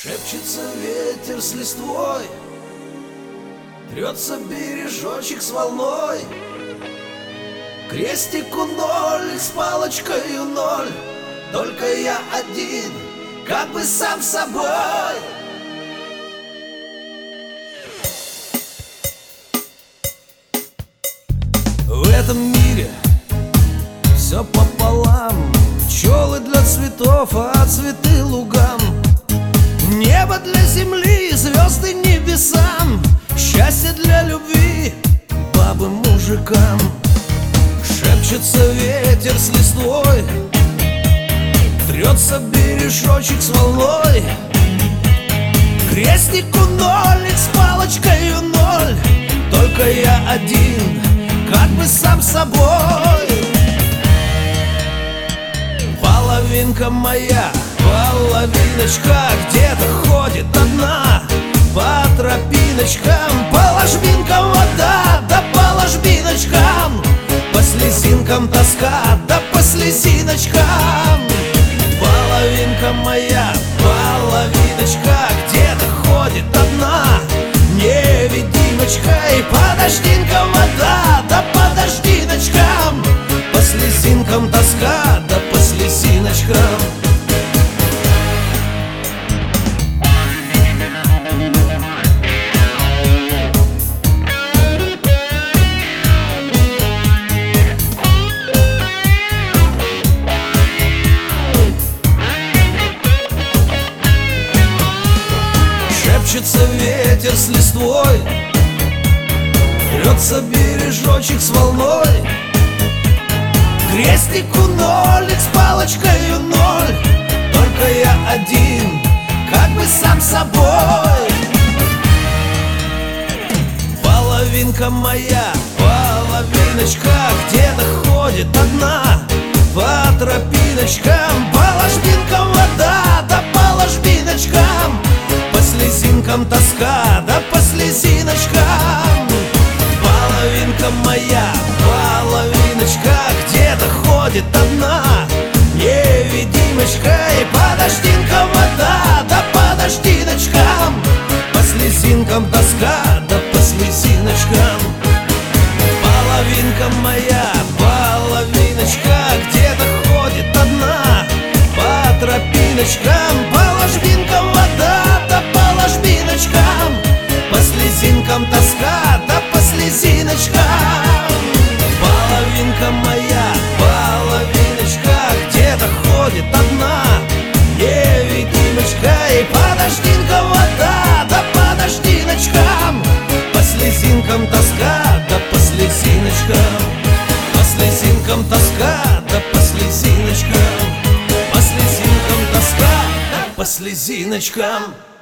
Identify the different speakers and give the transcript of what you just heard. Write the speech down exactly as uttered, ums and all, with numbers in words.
Speaker 1: Шепчется ветер с листвой, трется бережочек с волной. Крестику ноль, с палочкою ноль, только я один, как бы сам собой. В этом мире все пополам, пчелы для цветов, а цветы лугам. Небо для земли, звезды небесам, счастье для любви, бабы мужикам. Шепчется ветер с листвой, трется бережочек с волной. Крестику нолик, с палочкою ноль, только я один, как бы сам собой. Половинка моя, половиночка, где-то ходит одна по тропиночкам, по ложбинкам вода, да по ложбиночкам, по слезинкам тоска, да по слезиночкам. Половинка моя, половиночка, где-то ходит одна невидимочка, и по дождинкам вода, да по дождиночкам, по слезинкам тоска, да по слезиночкам. Шепчется ветер с листвой, трется бережочек с волной. Крестику нолик, с палочкою ноль, только я один, как бы сам собой. Половинка моя, половиночка, где-то ходит одна по тропиночкам, по ложбинкам вода, да по ложбиночкам, по слезинкам тоска, да по слезиночкам. Половинка моя, половиночка, где-то ходит одна невидимочка, и по дождинкам вода, да по дождиночкам, по слезинкам тоска, да по слезиночкам. Половинка моя, половиночка, где-то ходит одна по тропиночкам, по ложбинкам вода, да по ложбиночкам, по слезинкам тоска, да по слезиночкам. Половинка моя, половиночка, где-то ходит одна невидимочка, и по дождинкам вода, да по дождиночкам, по слезинкам тоска, да по слезиночкам, по слезинкам тоска, да по слезиночкам, по слезинкам тоска, да по слезиночкам.